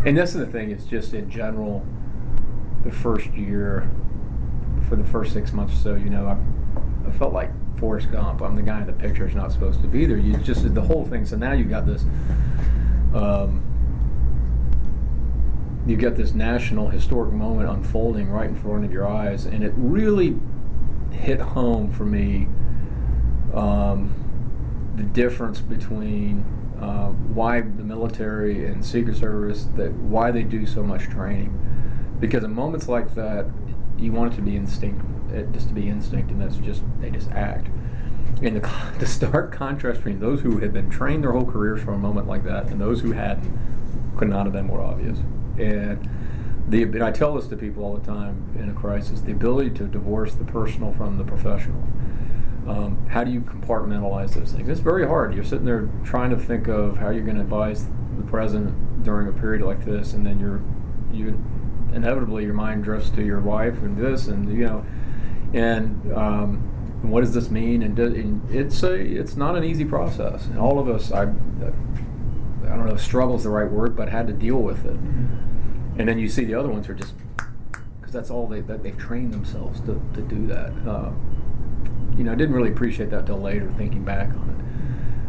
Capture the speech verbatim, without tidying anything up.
And that's the thing, it's just in general, the first year, for the first six months or so, you know, I, I felt like Forrest Gump. I'm the guy in the picture who's not supposed to be there. You just, the whole thing, so now you got this, um, you got this national historic moment unfolding right in front of your eyes, and it really hit home for me, um, the difference between uh, why the military and Secret Service, that why they do so much training. Because in moments like that, you want it to be instinct, it just to be instinct, and that's just, they just act. And the, the stark contrast between those who had been trained their whole careers for a moment like that and those who hadn't could not have been more obvious. And the, and I tell this to people all the time in a crisis, the ability to divorce the personal from the professional. Um, how do you compartmentalize those things? It's very hard. You're sitting there trying to think of how you're going to advise the president during a period like this, and then you're, you inevitably your mind drifts to your wife and this, and you know, and um, what does this mean? And, do, and it's a, it's not an easy process. And all of us, I, I don't know if struggle is the right word, but had to deal with it. Mm-hmm. And then you see the other ones are just, because that's all they that they've trained themselves to to do that. Uh, you know, I didn't really appreciate that till later, thinking back on